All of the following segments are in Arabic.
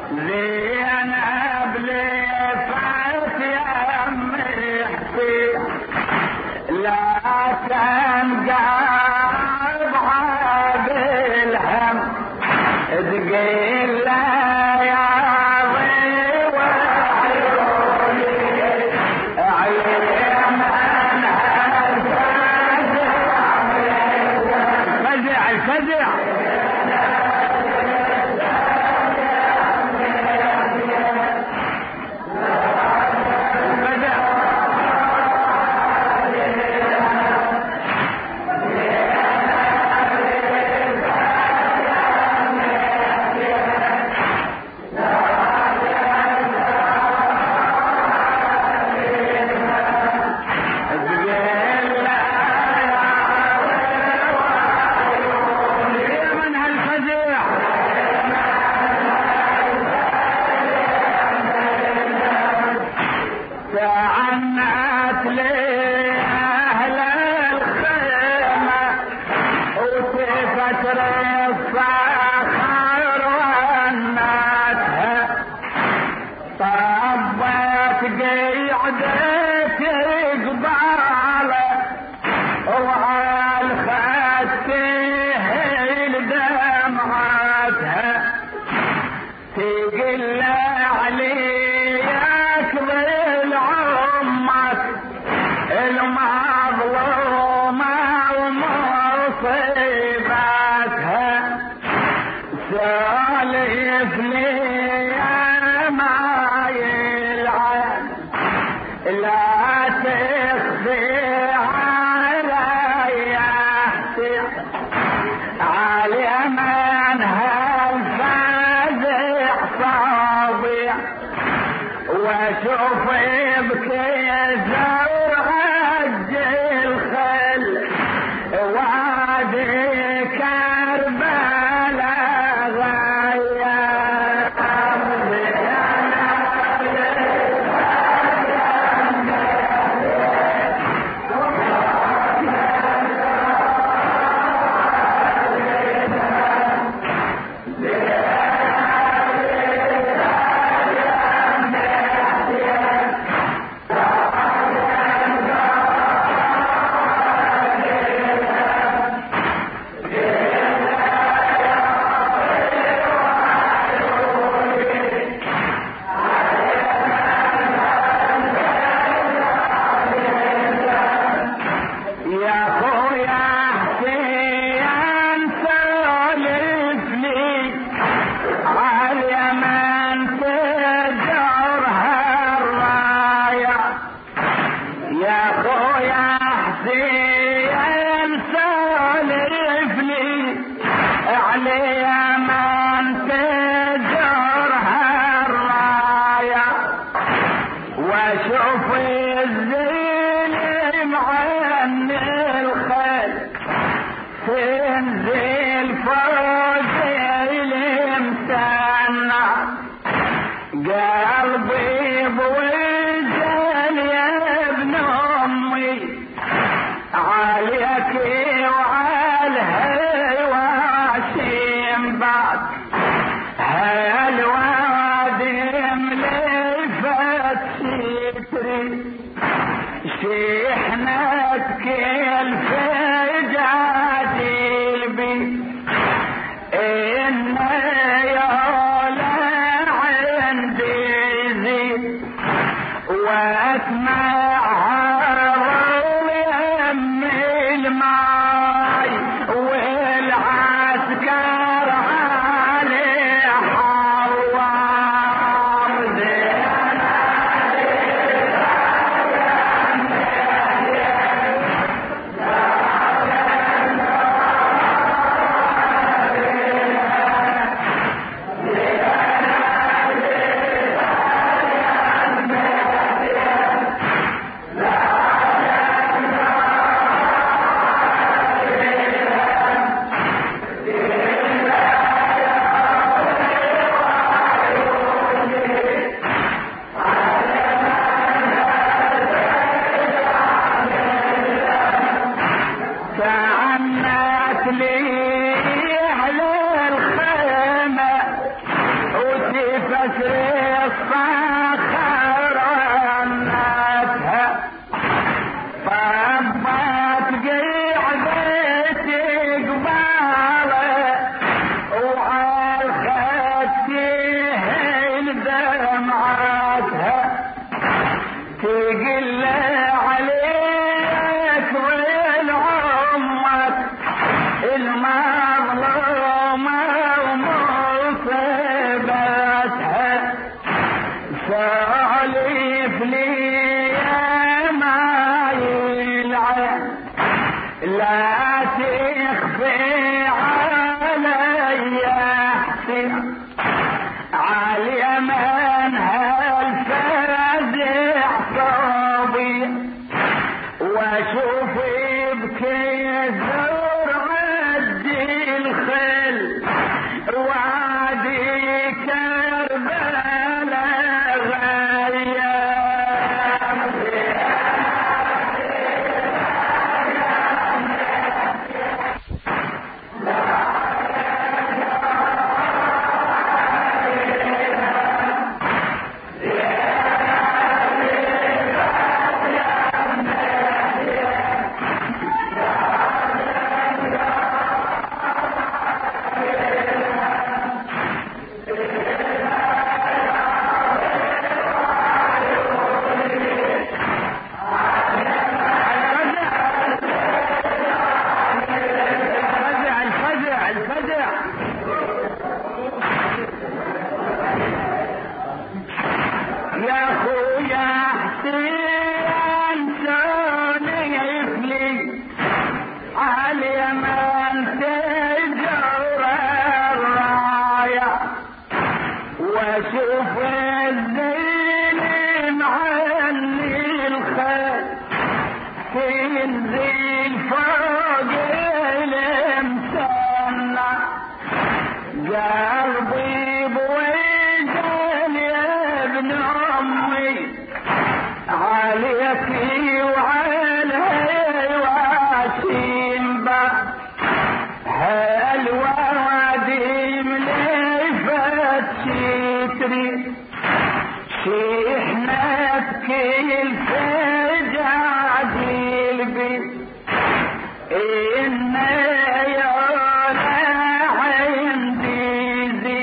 زينب لفت يمي حسين لا تنقض بالهم تقيل لا يا ضيوة عيوني عين الفزع تعنت لأهل الخيمة وتفت الصخر ونتها طبت قيعدة قبالة وعالخد تهيل دمعتها تقل عليك بالعمك المظلومة ومصيبتها سالف لي ما يلعن لا تخفي علي على من هالفزع صابع واشوف بكيزة وعج الخل وادي كربلاء غياب واشوف الزين معني الخيل تنزل فوق المسنى قلبي بوجل يا ابن امي عليك وعلى هواشم بعد هالوادم لفت ستري شحنتك الفجاجيبي إن يولا عندي زين واسمعها ويم الماي والعسكر عليه حوام زين وتفسر الصخر عنتها طبت قعدت قباله وعالخد تهل دمعتها تقل عليك والعمك المظلومة ومصيبتها سالف لي ما يلعن لا تخفي علي احسن عاليمن هالفزع صبي واشوف بكثر عدي الخل وعدي كربلاء غياب يا خويا حسين سولف لي عاليمن تجر الراية واشوف الزين معني الخيل تنزل فوق المسنة قلبي بوجل يا ابن امي عليكي وعلي واسيم بك هالوادي ملفت ستري شحنتك الفجع قلبي إن يولا عندي زي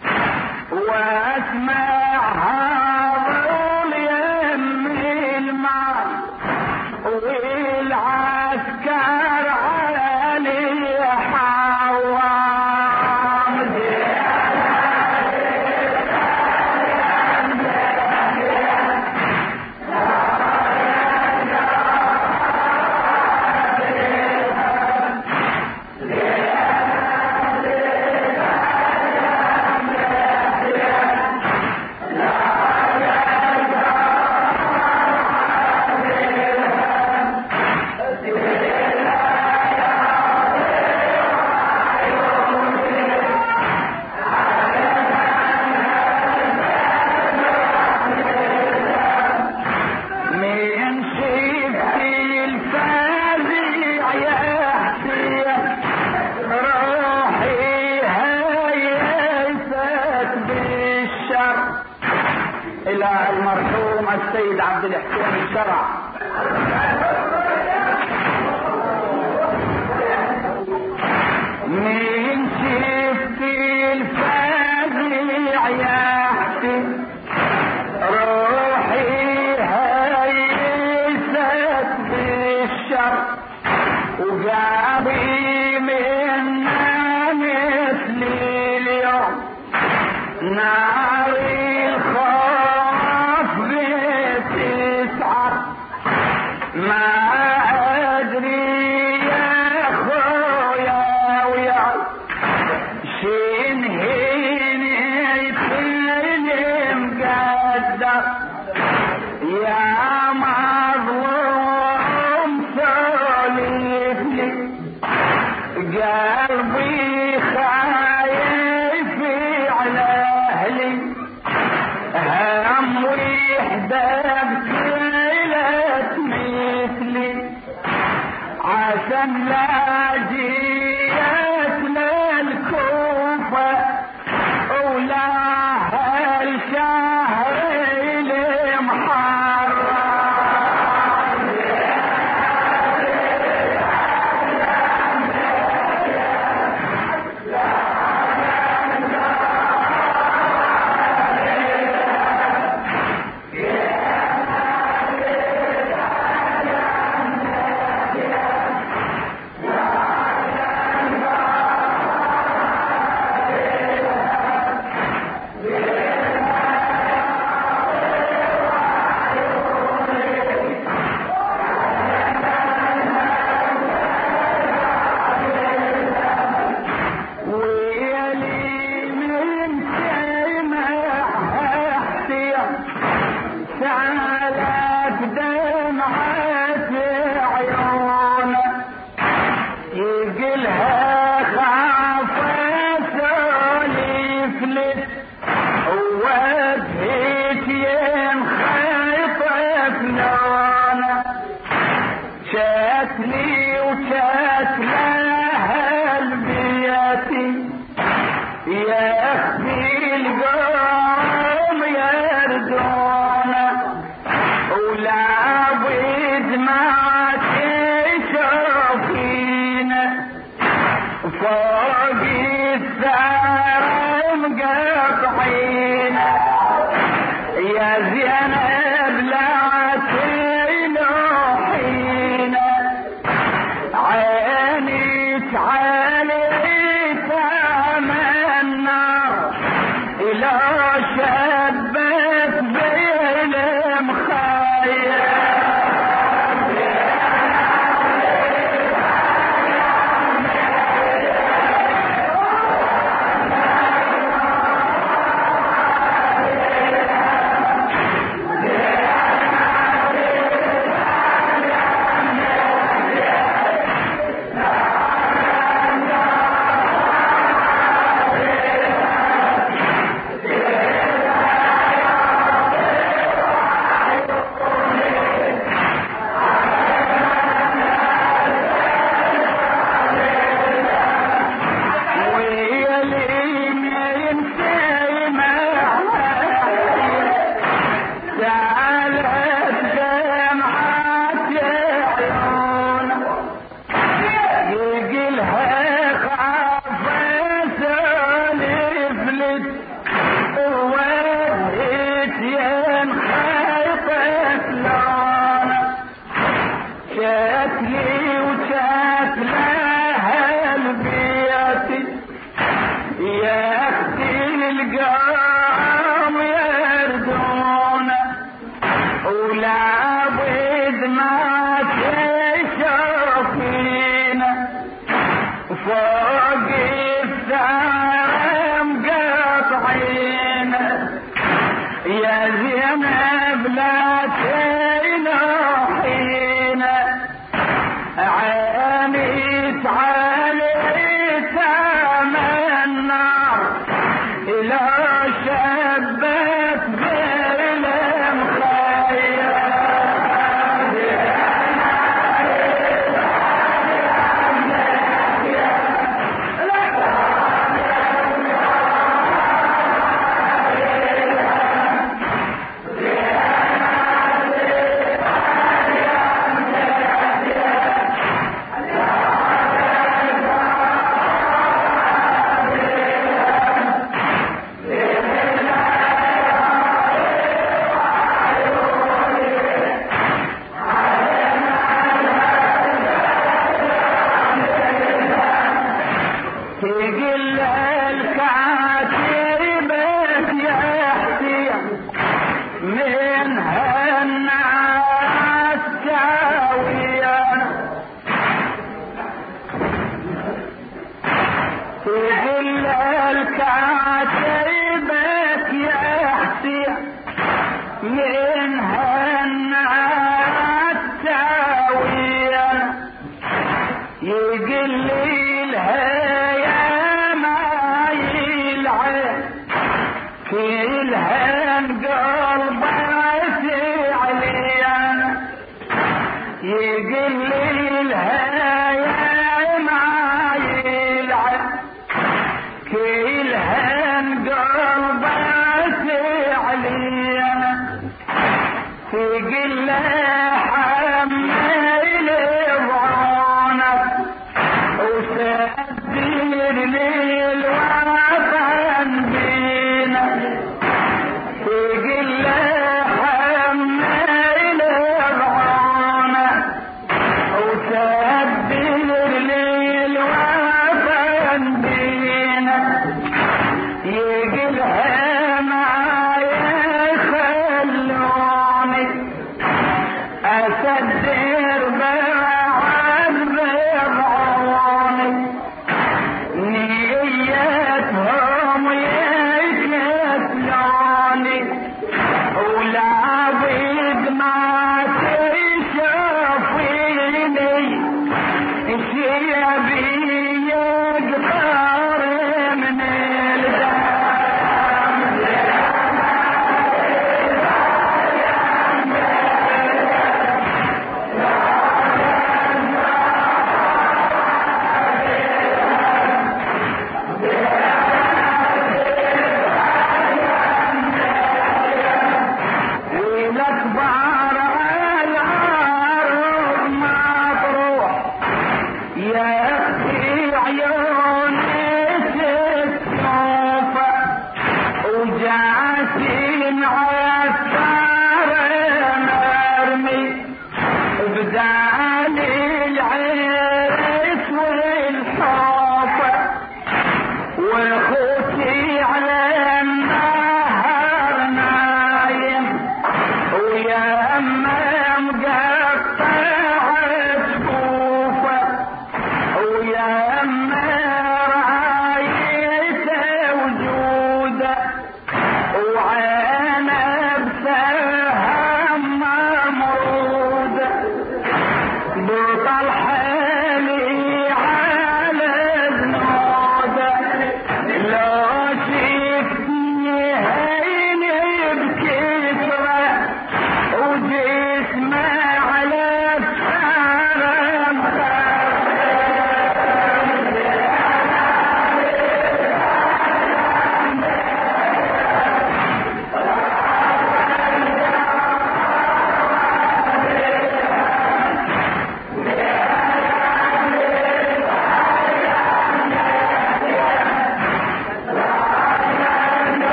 واسمعها ضل يمي المال والعسكر علي حوام إلى المرحوم السيد عبد الحسين الشرع من شفت الفزع يحسن روحي هيست بالشر وقابي منا مثل اليوم ناري الخوف بتسعر ما ادري يا خويا ويا شنهيني مقدر يا مظلوم سولف لي قلبي خايف على اهلي هم وحده بكيلة مثلي عشان لا جيت للكوفة ولا يا زينب لا تلوحينا عينك عليك تمنى إلى شبت بالمخيم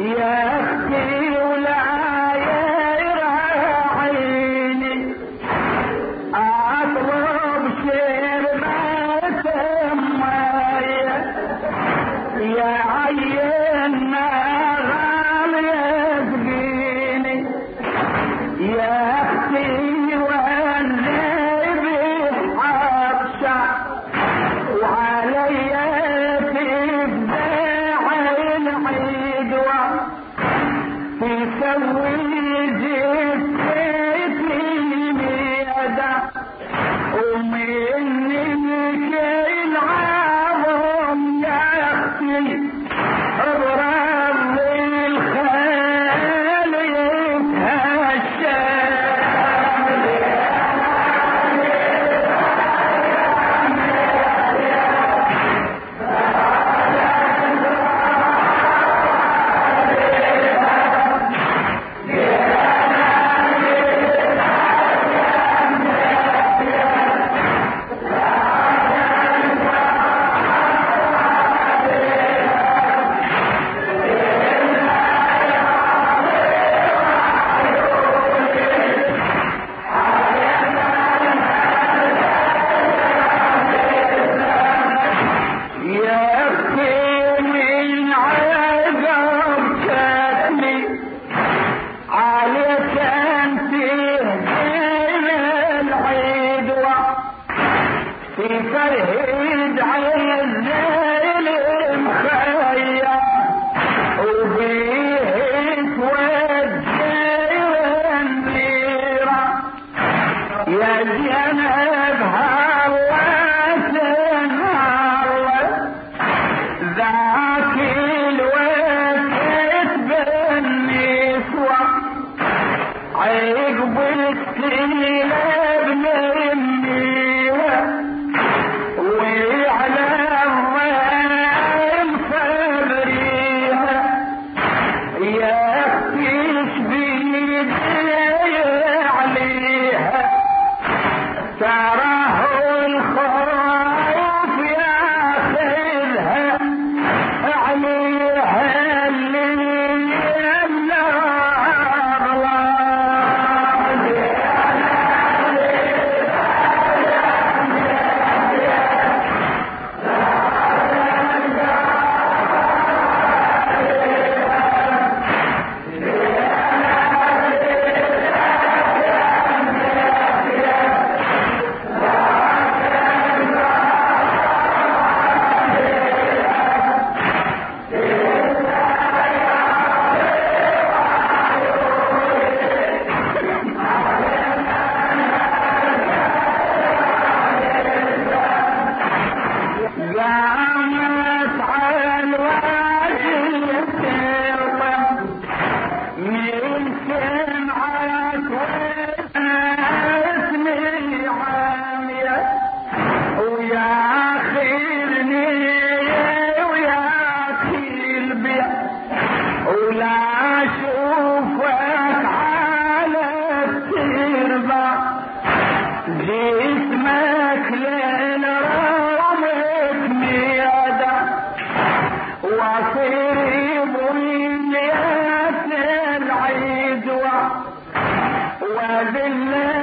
يا اختي ولا يراعيني اطلب شربة مية يا عينا غالي يسقيني يا اختي والليل عطشة وعلي تفزع العدوى تسوي جثتي ميدا ومنك العظم يا اختي برب الخيل يتهشى فرهد عالزين مخير وبيه توجه النيرة يا زينب هوت النار ذاك الوقت بالنسوة عقب السلاب منيوة وعلى الظلم صبريها يا اختي شبيد عليها تراه الخوف ياخذها عليها اللي قامت على الوادي ترضى من سمعت واسمي عامية ويا خيرني ويا كلبي ولا اشوفك على التربة جسمك وصيب الياس العدوى وذل